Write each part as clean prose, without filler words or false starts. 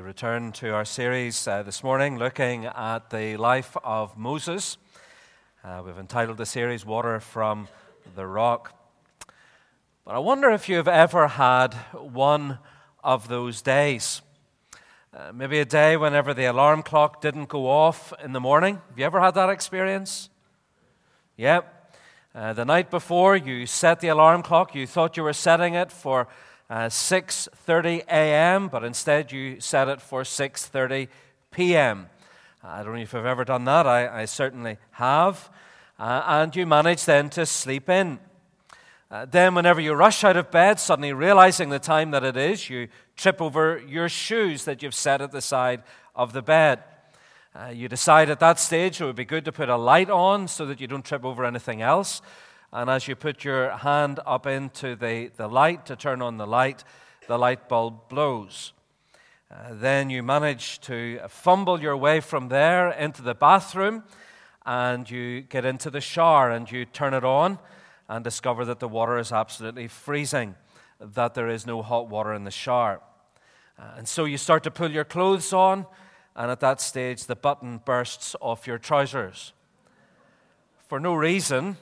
return to our series this morning looking at the life of Moses. We've entitled the series Water from the Rock. But I wonder if you've ever had one of those days. Maybe a day whenever the alarm clock didn't go off in the morning. Have you ever had that experience? Yep. The night before you set the alarm clock, you thought you were setting it for 6:30 a.m., but instead you set it for 6:30 p.m. I don't know if you've ever done that. I certainly have. And you manage then to sleep in. Then whenever you rush out of bed, suddenly realizing the time that it is, you trip over your shoes that you've set at the side of the bed. You decide at that stage it would be good to put a light on so that you don't trip over anything else. And as you put your hand up into the light to turn on the light bulb blows. Then you manage to fumble your way from there into the bathroom, and you get into the shower and you turn it on and discover that the water is absolutely freezing, that there is no hot water in the shower. And so you start to pull your clothes on, and at that stage the button bursts off your trousers. For no reason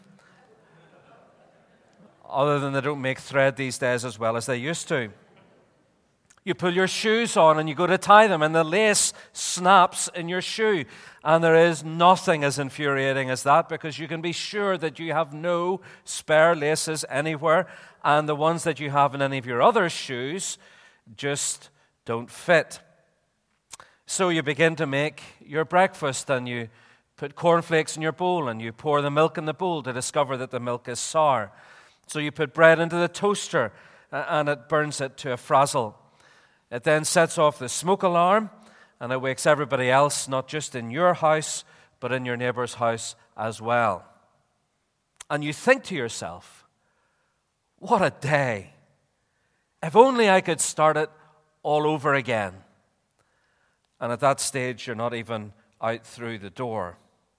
other than they don't make thread these days as well as they used to. You pull your shoes on and you go to tie them, and the lace snaps in your shoe. And there is nothing as infuriating as that, because you can be sure that you have no spare laces anywhere, and the ones that you have in any of your other shoes just don't fit. So you begin to make your breakfast, and you put cornflakes in your bowl, and you pour the milk in the bowl to discover that the milk is sour. So you put bread into the toaster, and it burns it to a frazzle. It then sets off the smoke alarm, and it wakes everybody else, not just in your house, but in your neighbor's house as well. And you think to yourself, what a day. If only I could start it all over again. And at that stage, you're not even out through the door.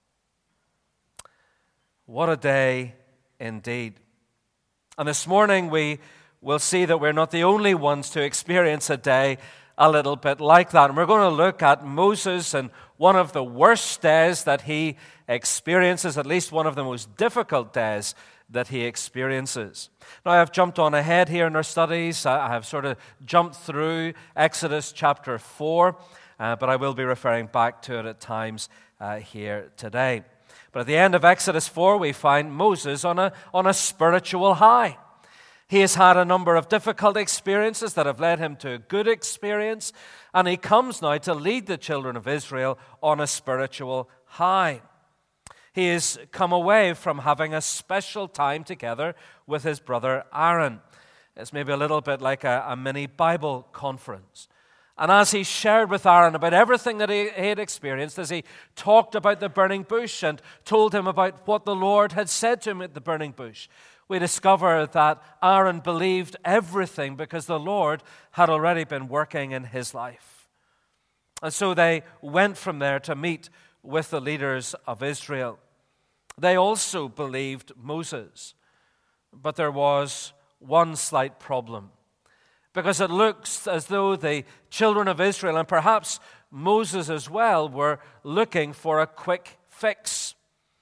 What a day indeed. And this morning we will see that we're not the only ones to experience a day a little bit like that. And we're going to look at Moses and one of the worst days that he experiences, at least one of the most difficult days that he experiences. Now, I've jumped on ahead here in our studies. I have sort of jumped through Exodus chapter 4, but I will be referring back to it at times here today. But at the end of Exodus 4, we find Moses on a spiritual high. He has had a number of difficult experiences that have led him to a good experience, and he comes now to lead the children of Israel on a spiritual high. He has come away from having a special time together with his brother Aaron. It's maybe a little bit like a mini Bible conference. And as he shared with Aaron about everything that he had experienced, as he talked about the burning bush and told him about what the Lord had said to him at the burning bush, we discover that Aaron believed everything because the Lord had already been working in his life. And so they went from there to meet with the leaders of Israel. They also believed Moses, but there was one slight problem. Because it looks as though the children of Israel, and perhaps Moses as well, were looking for a quick fix.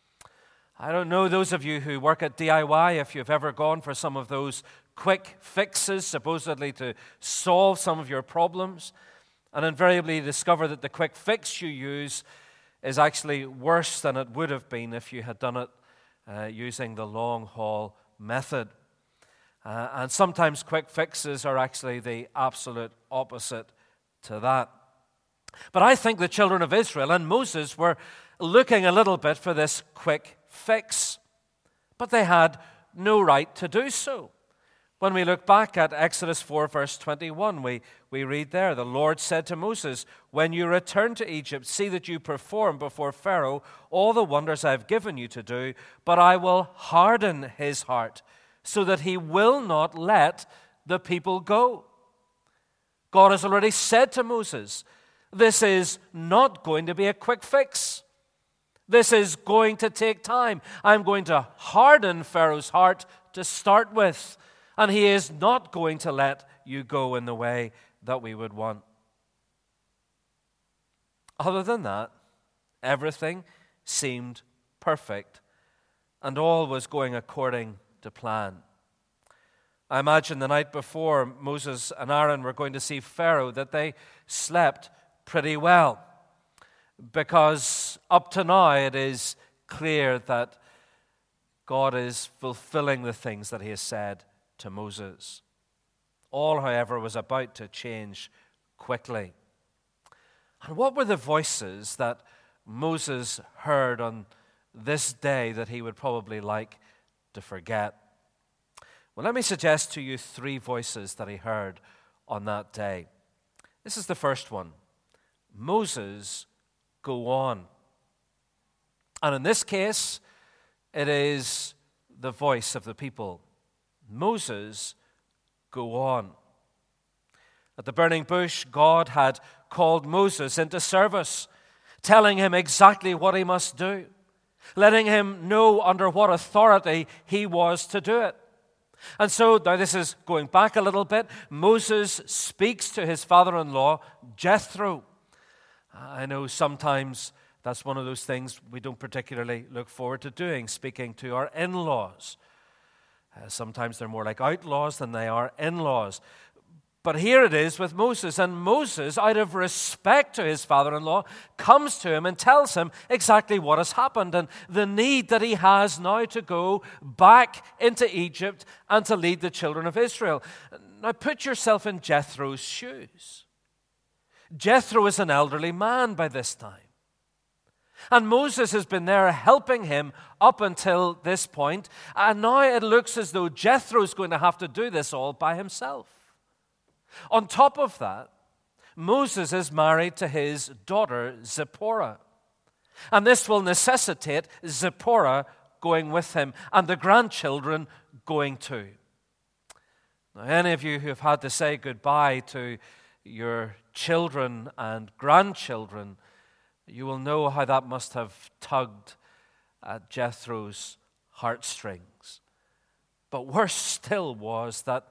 I don't know, those of you who work at DIY, if you've ever gone for some of those quick fixes, supposedly to solve some of your problems, and invariably discover that the quick fix you use is actually worse than it would have been if you had done it using the long haul method. And sometimes quick fixes are actually the absolute opposite to that. But I think the children of Israel and Moses were looking a little bit for this quick fix. But they had no right to do so. When we look back at Exodus 4, verse 21, we read there, the Lord said to Moses, "When you return to Egypt, see that you perform before Pharaoh all the wonders I have given you to do, but I will harden his heart, so that he will not let the people go." God has already said to Moses, this is not going to be a quick fix. This is going to take time. I'm going to harden Pharaoh's heart to start with, and he is not going to let you go in the way that we would want. Other than that, everything seemed perfect, and all was going according to plan. I imagine the night before Moses and Aaron were going to see Pharaoh that they slept pretty well, because up to now it is clear that God is fulfilling the things that he has said to Moses. All, however, was about to change quickly. And what were the voices that Moses heard on this day that he would probably like to forget? Well, let me suggest to you 3 voices that he heard on that day. This is the first one. Moses, go on. And in this case, it is the voice of the people. Moses, go on. At the burning bush, God had called Moses into service, telling him exactly what he must do, letting him know under what authority he was to do it. And so, now this is going back a little bit, Moses speaks to his father-in-law, Jethro. I know sometimes that's one of those things we don't particularly look forward to doing, speaking to our in-laws. Sometimes they're more like outlaws than they are in-laws. But here it is with Moses, and Moses, out of respect to his father-in-law, comes to him and tells him exactly what has happened and the need that he has now to go back into Egypt and to lead the children of Israel. Now put yourself in Jethro's shoes. Jethro is an elderly man by this time. And Moses has been there helping him up until this point, and now it looks as though Jethro is going to have to do this all by himself. On top of that, Moses is married to his daughter Zipporah. And this will necessitate Zipporah going with him and the grandchildren going too. Now, any of you who have had to say goodbye to your children and grandchildren, you will know how that must have tugged at Jethro's heartstrings. But worse still was that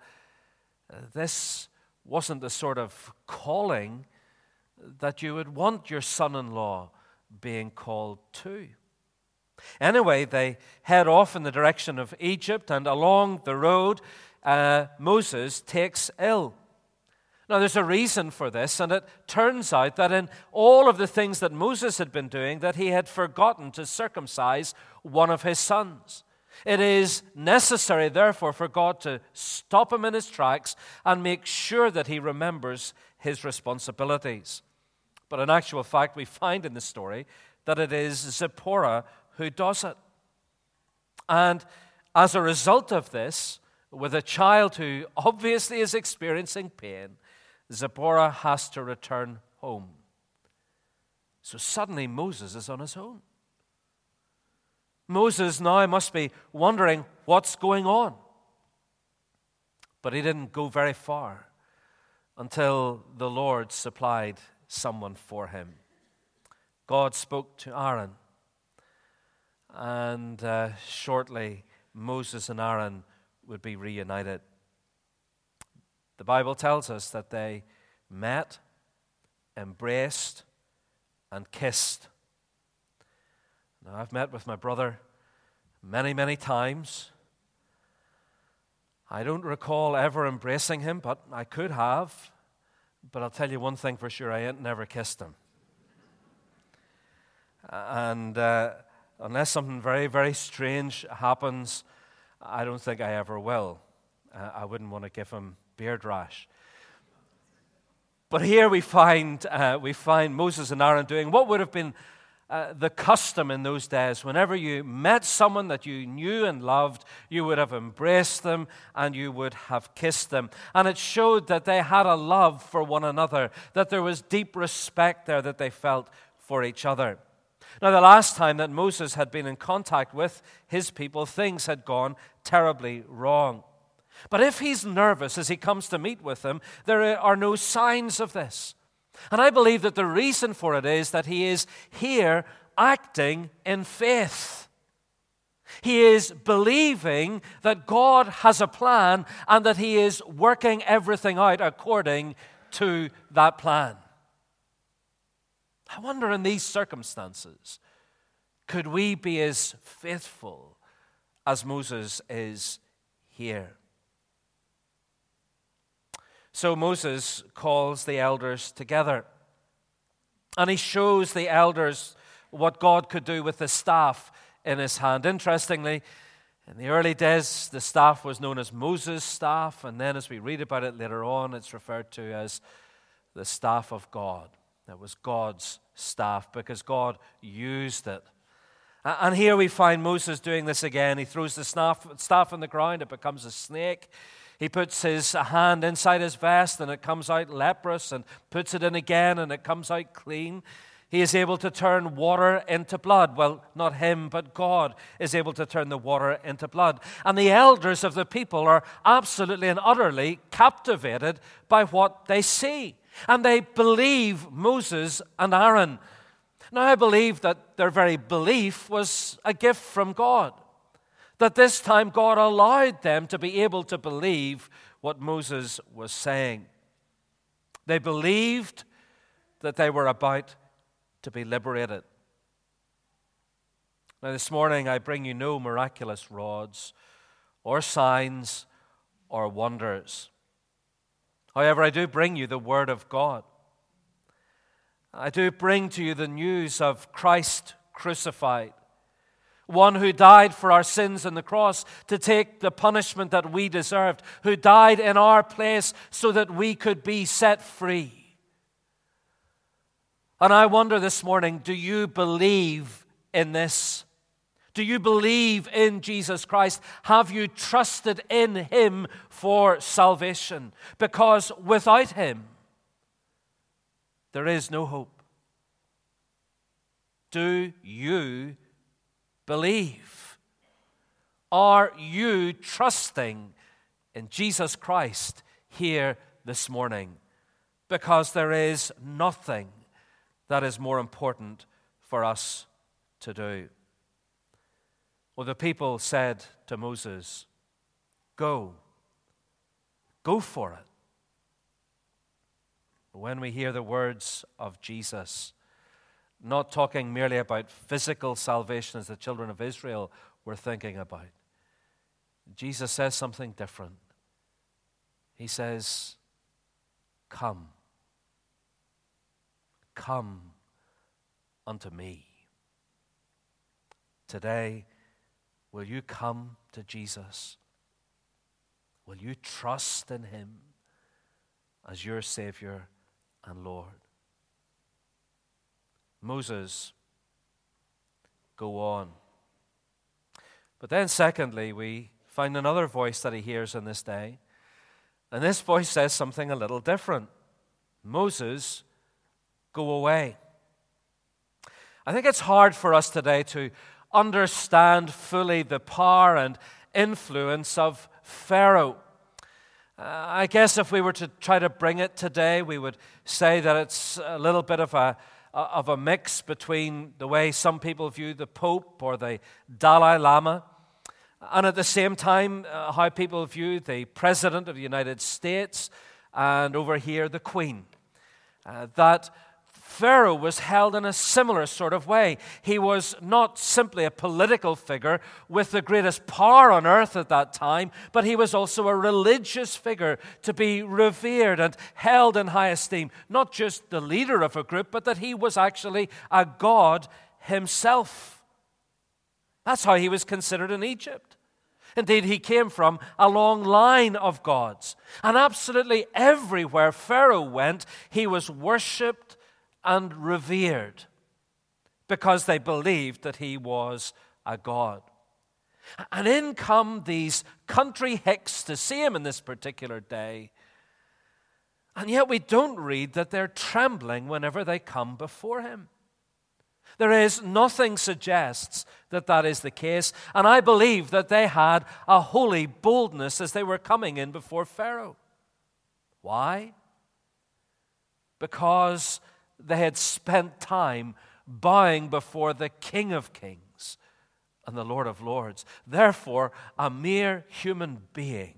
this wasn't the sort of calling that you would want your son-in-law being called to. Anyway, they head off in the direction of Egypt, and along the road, Moses takes ill. Now, there's a reason for this, and it turns out that in all of the things that Moses had been doing, that he had forgotten to circumcise one of his sons. It is necessary, therefore, for God to stop him in his tracks and make sure that he remembers his responsibilities. But in actual fact, we find in the story that it is Zipporah who does it. And as a result of this, with a child who obviously is experiencing pain, Zipporah has to return home. So suddenly Moses is on his own. Moses now must be wondering what's going on. But he didn't go very far until the Lord supplied someone for him. God spoke to Aaron, and shortly Moses and Aaron would be reunited. The Bible tells us that they met, embraced, and kissed. Now, I've met with my brother many, many times. I don't recall ever embracing him, but I could have. But I'll tell you one thing for sure, I ain't never kissed him. And unless something very, very strange happens, I don't think I ever will. I wouldn't want to give him beard rash. But here we find Moses and Aaron doing what would have been the custom in those days. Whenever you met someone that you knew and loved, you would have embraced them and you would have kissed them. And it showed that they had a love for one another, that there was deep respect there that they felt for each other. Now, the last time that Moses had been in contact with his people, things had gone terribly wrong. But if he's nervous as he comes to meet with them, there are no signs of this. And I believe that the reason for it is that he is here acting in faith. He is believing that God has a plan and that he is working everything out according to that plan. I wonder in these circumstances, could we be as faithful as Moses is here? So Moses calls the elders together, and he shows the elders what God could do with the staff in his hand. Interestingly, in the early days, the staff was known as Moses' staff, and then as we read about it later on, it's referred to as the staff of God. That was God's staff because God used it. And here we find Moses doing this again. He throws the staff on the ground, it becomes a snake. He puts his hand inside his vest and it comes out leprous, and puts it in again and it comes out clean. He is able to turn water into blood. Well, not him, but God is able to turn the water into blood. And the elders of the people are absolutely and utterly captivated by what they see. And they believe Moses and Aaron. Now, I believe that their very belief was a gift from God. That this time God allowed them to be able to believe what Moses was saying. They believed that they were about to be liberated. Now, this morning I bring you no miraculous rods or signs or wonders. However, I do bring you the Word of God. I do bring to you the news of Christ crucified, one who died for our sins on the cross to take the punishment that we deserved, who died in our place so that we could be set free. And I wonder this morning, do you believe in this? Do you believe in Jesus Christ? Have you trusted in Him for salvation? Because without Him, there is no hope. Do you believe? Are you trusting in Jesus Christ here this morning? Because there is nothing that is more important for us to do. Well, the people said to Moses, go for it. When we hear the words of Jesus, not talking merely about physical salvation as the children of Israel were thinking about, Jesus says something different. He says, come unto me. Today, will you come to Jesus? Will you trust in Him as your Savior and Lord? Moses, go on. But then secondly, we find another voice that he hears in this day. And this voice says something a little different. Moses, go away. I think it's hard for us today to understand fully the power and influence of Pharaoh. I guess if we were to try to bring it today, we would say that it's a little bit of a mix between the way some people view the Pope or the Dalai Lama, and at the same time, how people view the President of the United States, and over here, the Queen. That Pharaoh was held in a similar sort of way. He was not simply a political figure with the greatest power on earth at that time, but he was also a religious figure to be revered and held in high esteem. Not just the leader of a group, but that he was actually a god himself. That's how he was considered in Egypt. Indeed, he came from a long line of gods. And absolutely everywhere Pharaoh went, he was worshipped and revered because they believed that he was a god. And in come these country hicks to see him in this particular day. And yet we don't read that they're trembling whenever they come before him. There is nothing suggests that that is the case. And I believe that they had a holy boldness as they were coming in before Pharaoh. Why? Because they had spent time bowing before the King of Kings and the Lord of Lords. Therefore, a mere human being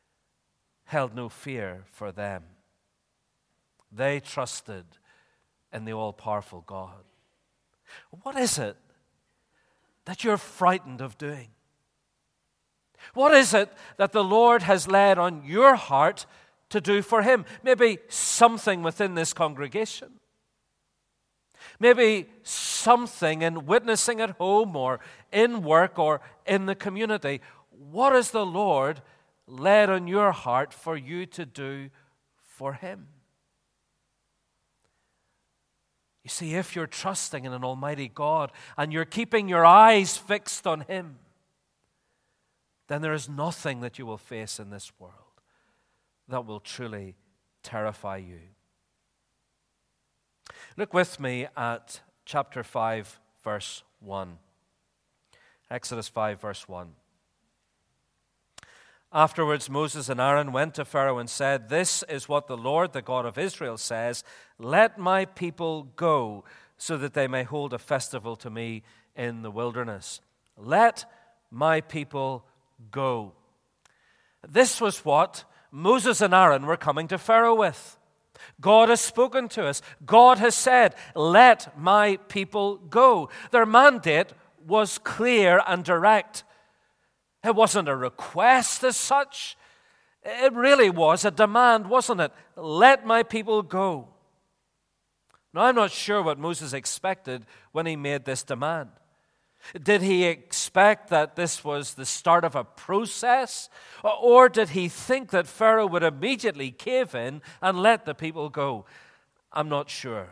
held no fear for them. They trusted in the all-powerful God? What is it that you're frightened of doing? What is it that the Lord has laid on your heart to do for Him? Maybe something within this congregation. Maybe something in witnessing at home or in work or in the community. What has the Lord laid on your heart for you to do for Him? You see, if you're trusting in an almighty God and you're keeping your eyes fixed on Him, then there is nothing that you will face in this world that will truly terrify you. Look with me at chapter 5, verse 1. Exodus 5, verse 1. Afterwards, Moses and Aaron went to Pharaoh and said, "This is what the Lord, the God of Israel, says, let my people go so that they may hold a festival to me in the wilderness. Let my people go." This was what Moses and Aaron were coming to Pharaoh with. God has spoken to us. God has said, "Let my people go." Their mandate was clear and direct. It wasn't a request as such. It really was a demand, wasn't it? Let my people go. Now, I'm not sure what Moses expected when he made this demand. Did he expect that this was the start of a process? Or did he think that Pharaoh would immediately cave in and let the people go? I'm not sure.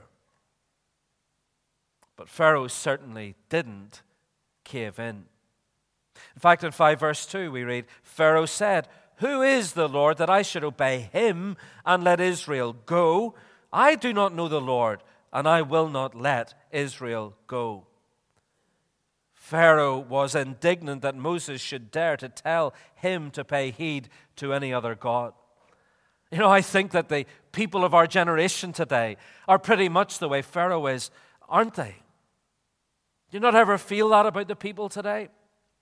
But Pharaoh certainly didn't cave in. In fact, in 5 verse 2 we read, Pharaoh said, "Who is the Lord that I should obey him and let Israel go? I do not know the Lord, and I will not let Israel go." Pharaoh was indignant that Moses should dare to tell him to pay heed to any other god. You know, I think that the people of our generation today are pretty much the way Pharaoh is, aren't they? Do you not ever feel that about the people today?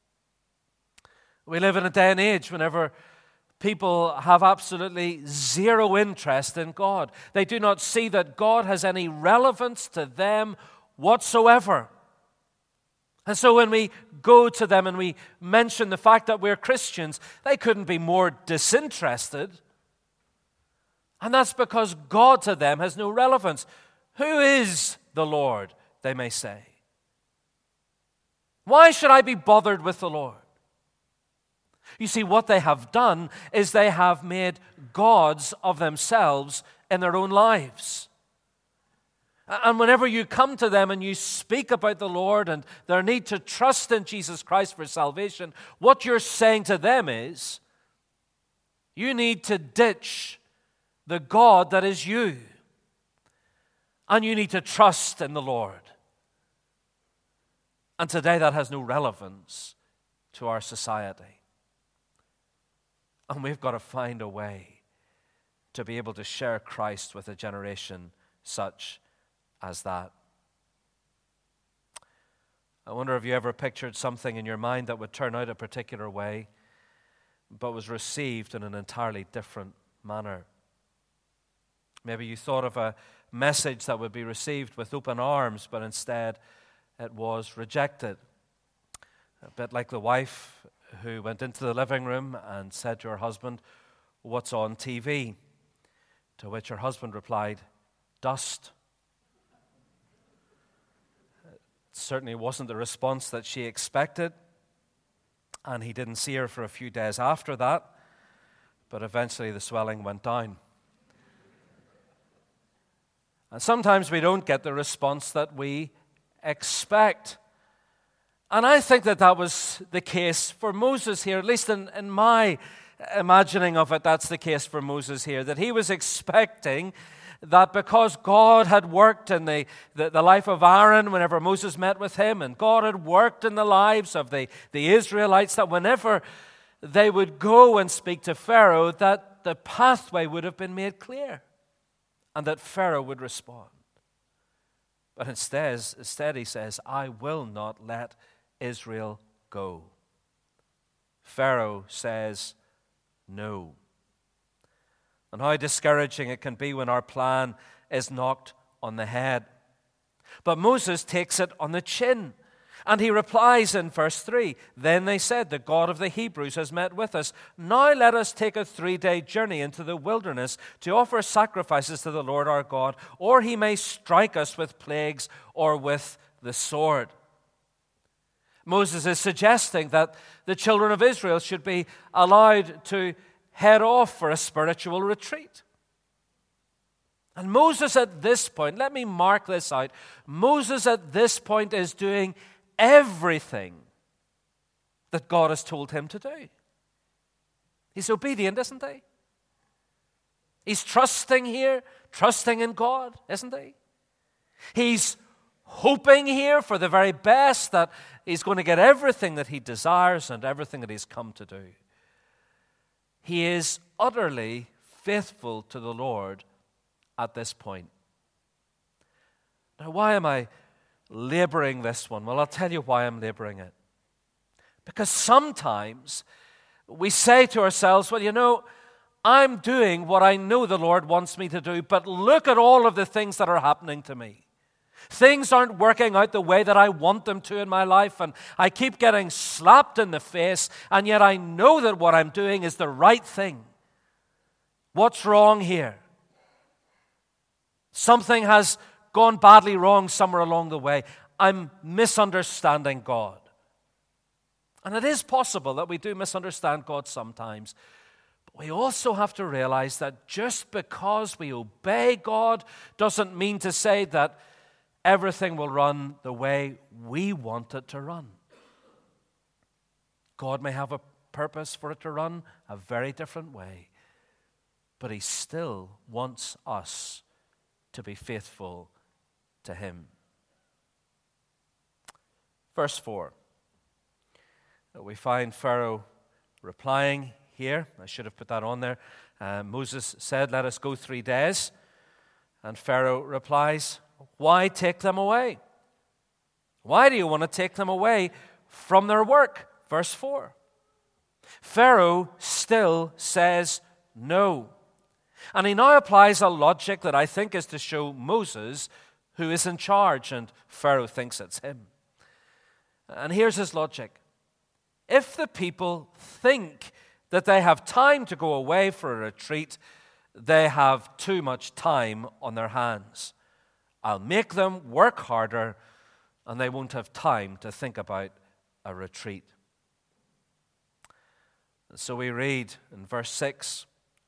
We live in a day and age whenever people have absolutely zero interest in God. They do not see that God has any relevance to them whatsoever. And so when we go to them and we mention the fact that we're Christians, they couldn't be more disinterested. And that's because God to them has no relevance. Who is the Lord, they may say. Why should I be bothered with the Lord? You see, what they have done is they have made gods of themselves in their own lives. And whenever you come to them and you speak about the Lord and their need to trust in Jesus Christ for salvation, what you're saying to them is, you need to ditch the God that is you. And you need to trust in the Lord. And today that has no relevance to our society. And we've got to find a way to be able to share Christ with a generation such as that. I wonder if you ever pictured something in your mind that would turn out a particular way, but was received in an entirely different manner. Maybe you thought of a message that would be received with open arms, but instead it was rejected. A bit like the wife who went into the living room and said to her husband, "What's on TV?" To which her husband replied, "Dust." It certainly wasn't the response that she expected, and he didn't see her for a few days after that, but eventually the swelling went down. And sometimes we don't get the response that we expect. And I think that that was the case for Moses here, at least in my imagining of it, that's the case for Moses here, that he was expecting that because God had worked in the life of Aaron whenever Moses met with him, and God had worked in the lives of the Israelites, that whenever they would go and speak to Pharaoh, that the pathway would have been made clear, and that Pharaoh would respond. But instead he says, "I will not let Israel go." Pharaoh says no. And how discouraging it can be when our plan is knocked on the head. But Moses takes it on the chin. And he replies in verse 3, "Then they said, 'The God of the Hebrews has met with us. Now let us take a 3-day journey into the wilderness to offer sacrifices to the Lord our God, or he may strike us with plagues or with the sword.'" Moses is suggesting that the children of Israel should be allowed to head off for a spiritual retreat. And Moses at this point, let me mark this out, Moses at this point is doing everything that God has told him to do. He's obedient, isn't he? He's trusting here, trusting in God, isn't he? He's hoping here for the very best, that he's going to get everything that he desires and everything that he's come to do. He is utterly faithful to the Lord at this point. Now, why am I laboring this one? Well, I'll tell you why I'm laboring it. Because sometimes we say to ourselves, well, you know, I'm doing what I know the Lord wants me to do, but look at all of the things that are happening to me. Things aren't working out the way that I want them to in my life, and I keep getting slapped in the face, and yet I know that what I'm doing is the right thing. What's wrong here? Something has gone badly wrong somewhere along the way. I'm misunderstanding God. And it is possible that we do misunderstand God sometimes. But we also have to realize that just because we obey God doesn't mean to say that everything will run the way we want it to run. God may have a purpose for it to run a very different way, but he still wants us to be faithful to him. Verse 4. We find Pharaoh replying here. I should have put that on there. Moses said, "Let us go 3 days." And Pharaoh replies, "Why take them away? Why do you want to take them away from their work?" Verse 4. Pharaoh still says no. And he now applies a logic that I think is to show Moses who is in charge, and Pharaoh thinks it's him. And here's his logic. If the people think that they have time to go away for a retreat, they have too much time on their hands. I'll make them work harder, and they won't have time to think about a retreat. And so we read in verse 6,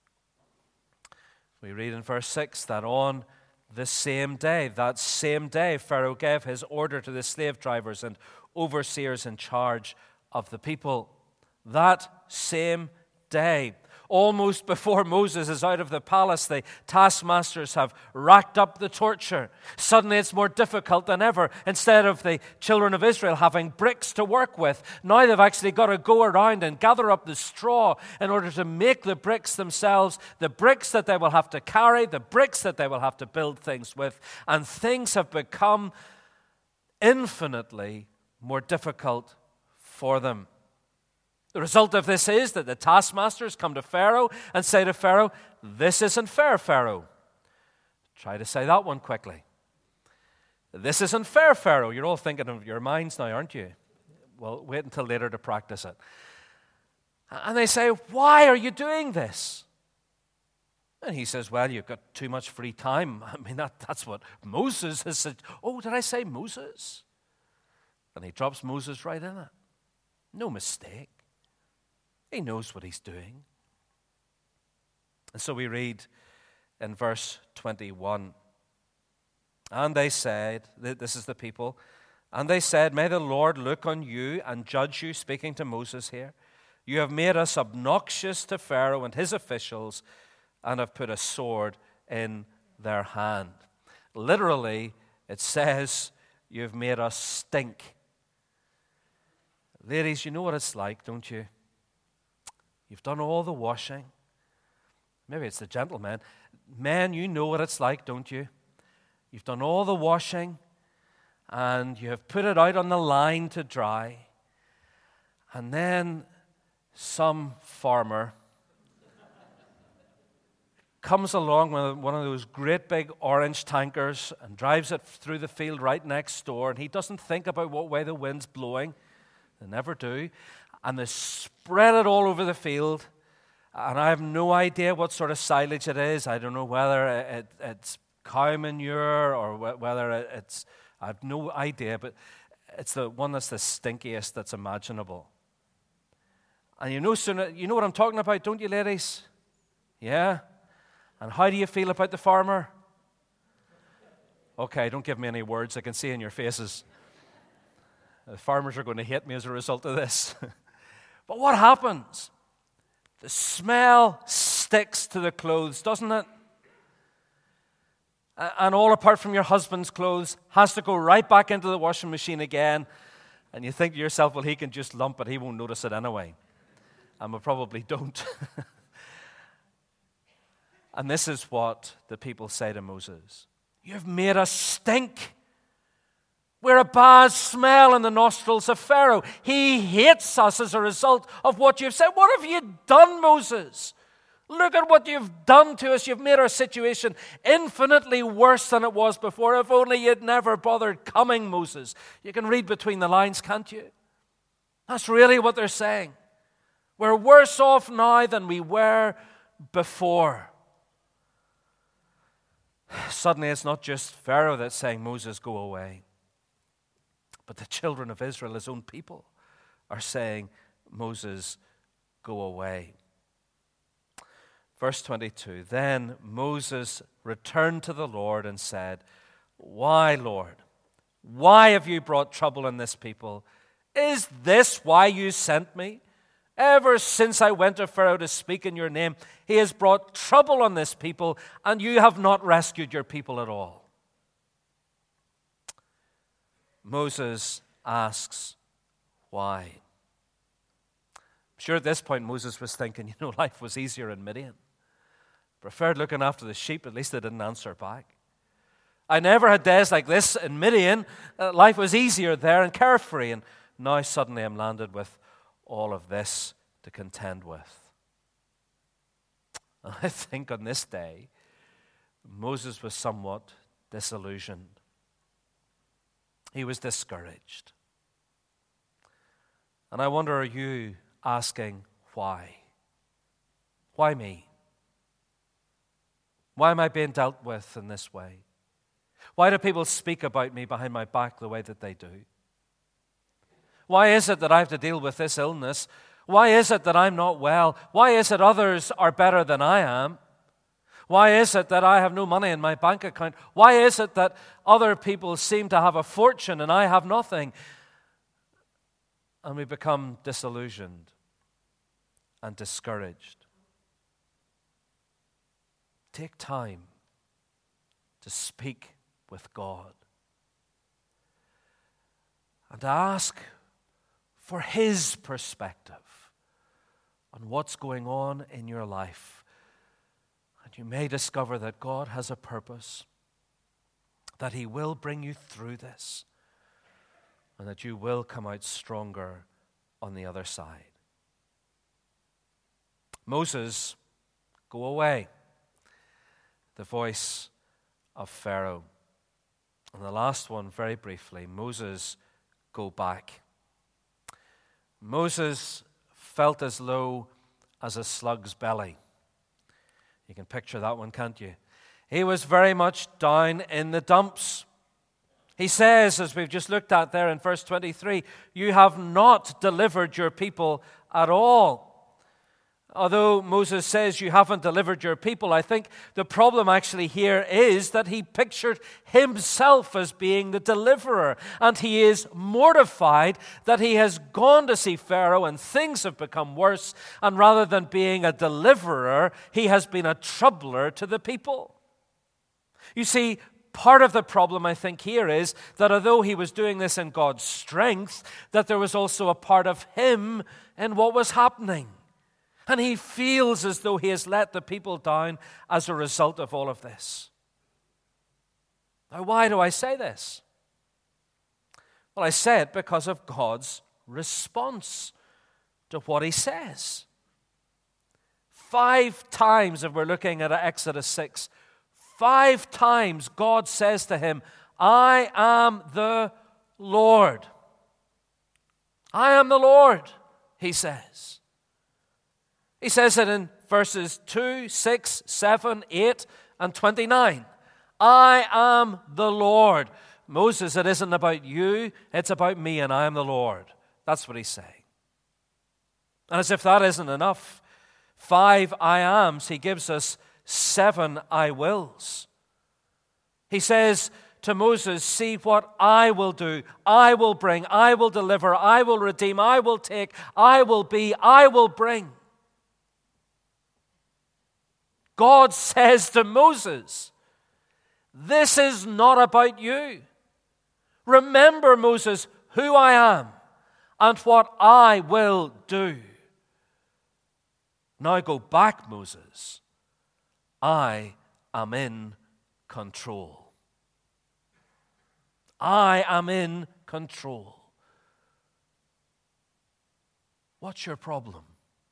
that on the same day, that same day, Pharaoh gave his order to the slave drivers and overseers in charge of the people. That same day, almost before Moses is out of the palace, the taskmasters have racked up the torture. Suddenly it's more difficult than ever. Instead of the children of Israel having bricks to work with, now they've actually got to go around and gather up the straw in order to make the bricks themselves, the bricks that they will have to carry, the bricks that they will have to build things with. And things have become infinitely more difficult for them. The result of this is that the taskmasters come to Pharaoh and say to Pharaoh, "This isn't fair, Pharaoh." Try to say that one quickly. "This isn't fair, Pharaoh." You're all thinking of your minds now, aren't you? Well, wait until later to practice it. And they say, "Why are you doing this?" And he says, "Well, you've got too much free time." I mean, that's what Moses has said. Oh, did I say Moses? And he drops Moses right in it. No mistake. He knows what he's doing. And so we read in verse 21, and they said, this is the people, and they said, "May the Lord look on you and judge you," speaking to Moses here. "You have made us obnoxious to Pharaoh and his officials and have put a sword in their hand." Literally, it says, "You've made us stink." Ladies, you know what it's like, don't you? You've done all the washing. Maybe it's the gentlemen. Men, you know what it's like, don't you? You've done all the washing, and you have put it out on the line to dry. And then some farmer comes along with one of those great big orange tankers and drives it through the field right next door, and he doesn't think about what way the wind's blowing. They never do. And they spread it all over the field, and I have no idea what sort of silage it is. I don't know whether it's cow manure or whether it's, I have no idea, but it's the one that's the stinkiest that's imaginable. And you know what I'm talking about, don't you, ladies? Yeah? And how do you feel about the farmer? Okay, don't give me any words. I can see in your faces. The farmers are going to hate me as a result of this. But what happens? The smell sticks to the clothes, doesn't it? And all apart from your husband's clothes has to go right back into the washing machine again. And you think to yourself, well, he can just lump it. He won't notice it anyway. And we probably don't. And this is what the people say to Moses. You've made us stink. We're a bad smell in the nostrils of Pharaoh. He hates us as a result of what you've said. What have you done, Moses? Look at what you've done to us. You've made our situation infinitely worse than it was before. If only you'd never bothered coming, Moses. You can read between the lines, can't you? That's really what they're saying. We're worse off now than we were before. Suddenly, it's not just Pharaoh that's saying, Moses, go away. But the children of Israel, his own people, are saying, Moses, go away. Verse 22, then Moses returned to the Lord and said, why, Lord? Why have you brought trouble on this people? Is this why you sent me? Ever since I went to Pharaoh to speak in your name, he has brought trouble on this people, and you have not rescued your people at all. Moses asks, why? I'm sure at this point Moses was thinking, life was easier in Midian. Preferred looking after the sheep, at least they didn't answer back. I never had days like this in Midian. Life was easier there and carefree, and now suddenly I'm landed with all of this to contend with. And I think on this day, Moses was somewhat disillusioned. He was discouraged. And I wonder, are you asking why? Why me? Why am I being dealt with in this way? Why do people speak about me behind my back the way that they do? Why is it that I have to deal with this illness? Why is it that I'm not well? Why is it others are better than I am? Why is it that I have no money in my bank account? Why is it that other people seem to have a fortune and I have nothing? And we become disillusioned and discouraged. Take time to speak with God and to ask for His perspective on what's going on in your life. And you may discover that God has a purpose, that He will bring you through this, and that you will come out stronger on the other side. Moses, go away. The voice of Pharaoh. And the last one, very briefly, Moses, go back. Moses felt as low as a slug's belly. You can picture that one, can't you? He was very much down in the dumps. He says, as we've just looked at there in verse 23, you have not delivered your people at all. Although Moses says you haven't delivered your people, I think the problem actually here is that he pictured himself as being the deliverer. And he is mortified that he has gone to see Pharaoh and things have become worse. And rather than being a deliverer, he has been a troubler to the people. You see, part of the problem, I think, here is that although he was doing this in God's strength, that there was also a part of him in what was happening. And he feels as though he has let the people down as a result of all of this. Now, why do I say this? Well, I say it because of God's response to what he says. 5 times, if we're looking at Exodus 6, 5 times God says to him, I am the Lord. I am the Lord, he says. He says it in verses 2, 6, 7, 8, and 29. I am the Lord. Moses, it isn't about you, it's about me, and I am the Lord. That's what he's saying. And as if that isn't enough, 5 I ams, he gives us 7 I wills. He says to Moses, see what I will do. I will bring, I will deliver, I will redeem, I will take, I will be, I will bring. God says to Moses, this is not about you. Remember, Moses, who I am and what I will do. Now go back, Moses. I am in control. I am in control. What's your problem?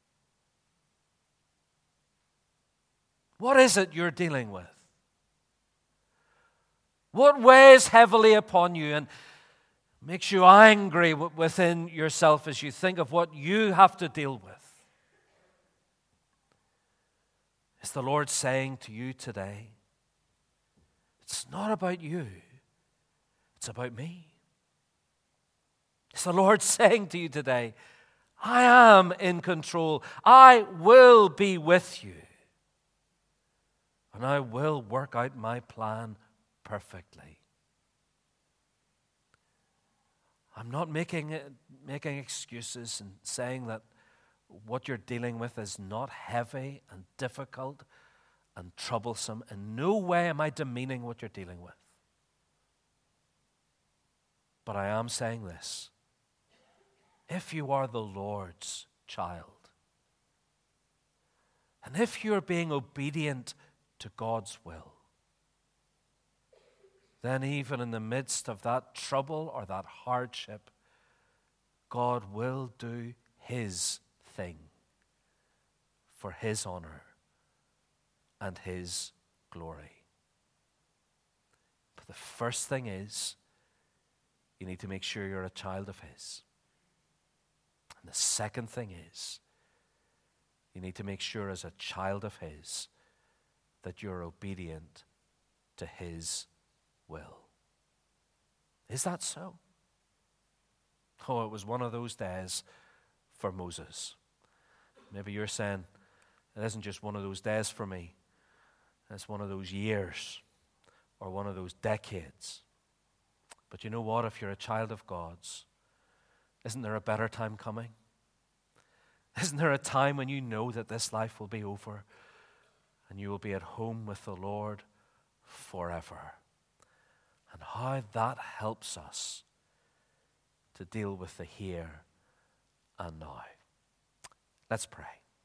What is it you're dealing with? What weighs heavily upon you and makes you angry within yourself as you think of what you have to deal with? Is the Lord saying to you today, it's not about you, it's about me? Is the Lord saying to you today, I am in control, I will be with you, and I will work out my plan perfectly? I'm not making excuses and saying that what you're dealing with is not heavy and difficult and troublesome. In no way am I demeaning what you're dealing with. But I am saying this. If you are the Lord's child, and if you're being obedient to God's will, then even in the midst of that trouble or that hardship, God will do His thing for His honor and His glory. But the first thing is, you need to make sure you're a child of His. And the second thing is, you need to make sure as a child of His that you're obedient to His will. Is that so? Oh, it was one of those days for Moses. Maybe you're saying, it isn't just one of those days for me. It's one of those years or one of those decades. But you know what? If you're a child of God's, isn't there a better time coming? Isn't there a time when you know that this life will be over and you will be at home with the Lord forever? And how that helps us to deal with the here and now. Let's pray.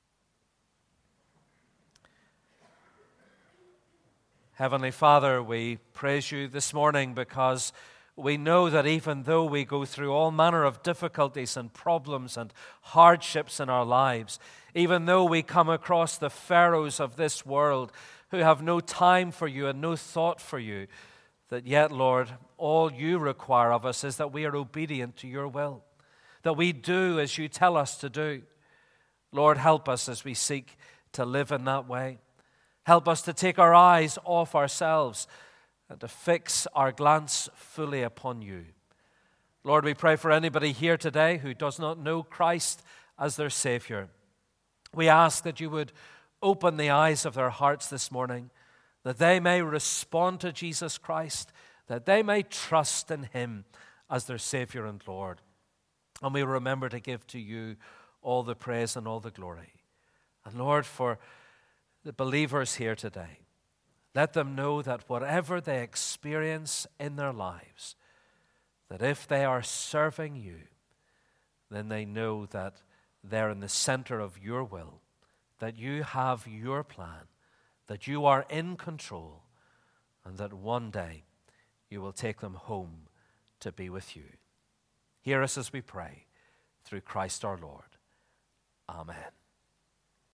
Heavenly Father, we praise you this morning because we know that even though we go through all manner of difficulties and problems and hardships in our lives, even though we come across the pharaohs of this world who have no time for you and no thought for you, that yet, Lord, all you require of us is that we are obedient to your will, that we do as you tell us to do. Lord, help us as we seek to live in that way. Help us to take our eyes off ourselves and to fix our glance fully upon you. Lord, we pray for anybody here today who does not know Christ as their Savior. We ask that you would open the eyes of their hearts this morning, that they may respond to Jesus Christ, that they may trust in Him as their Savior and Lord. And we remember to give to you all the praise and all the glory. And Lord, for the believers here today, let them know that whatever they experience in their lives, that if they are serving you, then they know that they're in the center of your will, that you have your plan, that you are in control, and that one day you will take them home to be with you. Hear us as we pray, through Christ our Lord. Amen.